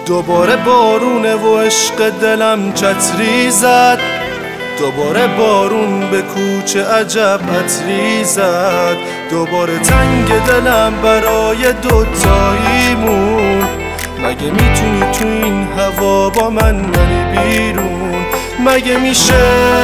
دوباره بارونه و عشق دلم چتری زد، دوباره بارون به کوچه عجب عطری زد، دوباره تنگ دلم برای دوتاییمون. مگه میتونی تو این هوا با من نری بیرون؟ مگه میشه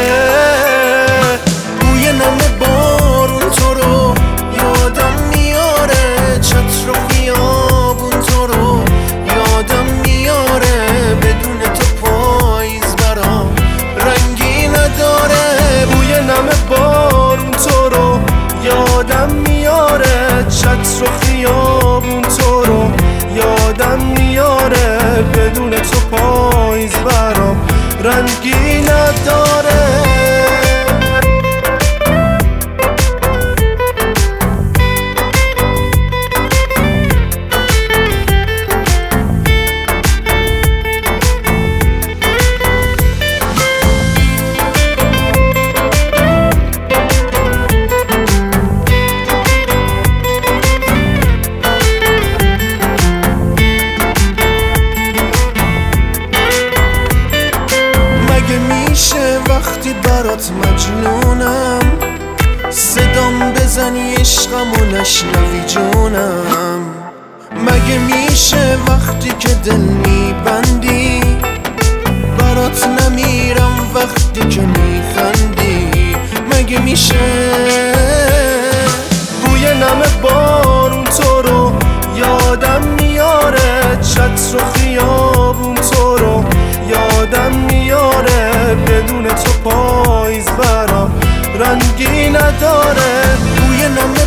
بوی نم بارون تو رو یادم میاره، چتر و خیابون تو رو یادم میاره، بدون تو پاییز برام رنگی نداره. بوی نم بارون تو رو یادم میاره، چتر و خیابون تو رو یادم میاره، بدون تو پاییز برام رنگی نداره. وقتی برات مجنونم صدام بزنی عشقم و نشنوی جونم. مگه میشه وقتی که دل میبندی برات نمیرم وقتی که میخندی؟ مگه میشه بوی نم بارون تو رو یادم میاره، چتر و خیابون تو رو یادم میاره، بدون تو پاییز برام رنگی نداره. بوی نم